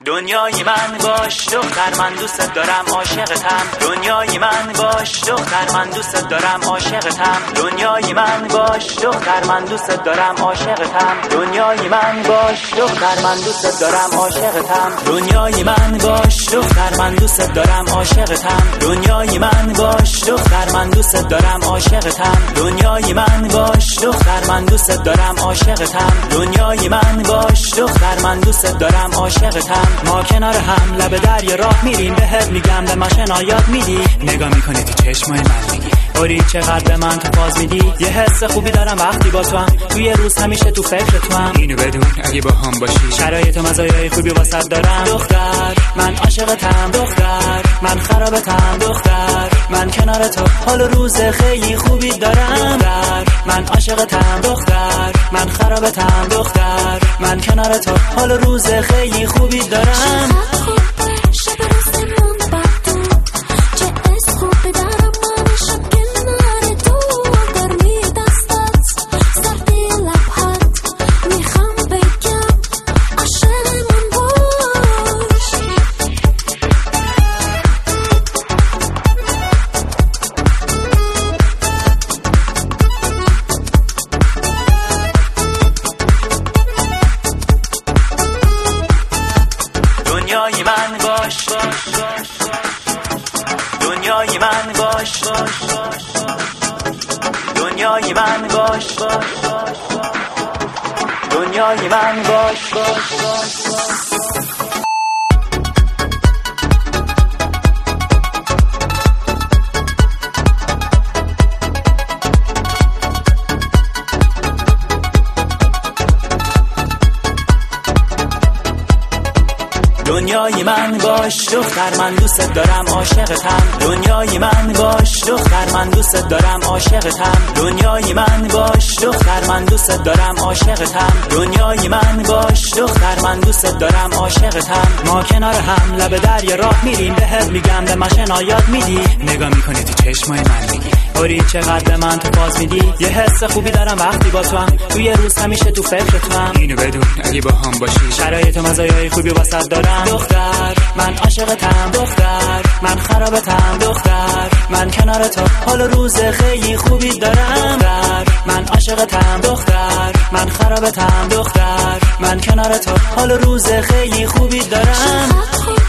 دنیای من باش دختر، من دوست دارم عاشقتم. دنیای من باش دختر، من دوست دارم عاشقتم. دنیای من باش دختر، من دوست دارم عاشقتم. دنیای من باش دختر، من دوست دارم عاشقتم. دنیای من باش دختر، من دوست دارم عاشقتم. دنیای من باش دختر، من دوست دارم عاشقتم. دنیای من باش دختر، من دوست دارم عاشقتم. دنیای من باش دختر، من دوست دارم عاشقتم. ما کنار هم لب دریا راه میریم، بهت میگم به من شنایات میدی. نگاه میکنی تو چشمای من میگی اوری چقدر به من تو پاز میدی. یه حس خوبی دارم وقتی با تو هم، توی روز همیشه تو فکر تو هم. اینو بدون اگه با هم باشی شرایط و مزایای خوبی واسط دارم. دختر من عاشقتم، دختر من خرابتم، دختر من کنار تو حال و روز خیلی خوبی دارم. دختر من عاشقتم، دختر من خرابتم، دختر من کنار تو حال و روز خیلی خوبی دارم. دنیای من باش، دنیای من باش، دنیای من باش، دنیای من باش. دنیای من باش دختر، من دوست دارم عاشقتم. دنیای من باش دختر، من دوست دارم عاشقتم. دنیای من باش دختر، من دوست دارم عاشقتم. دنیای من باش دختر، من دوست دارم عاشقتم. ما کنار هم لب دریا راه میریم، بهت میگم به من شنایات میدی. نگاه میکنی تو چشمای من میگی اوری چقدر به من تو پاز میدی. یه حس خوبی دارم وقتی با تو هم، توی روز همیشه تو فکر تو هم. اینو بدون اگه با هم باشی شرایط و مزایای خوبی واسط دارم. دختر من عاشقتم، دختر من خرابتم، دختر من کنار تو حال و روز خیلی خوبی دارم. دختر من عاشقتم، دختر من خرابتم، دختر من کنار تو حال و روز خیلی خوبی دارم.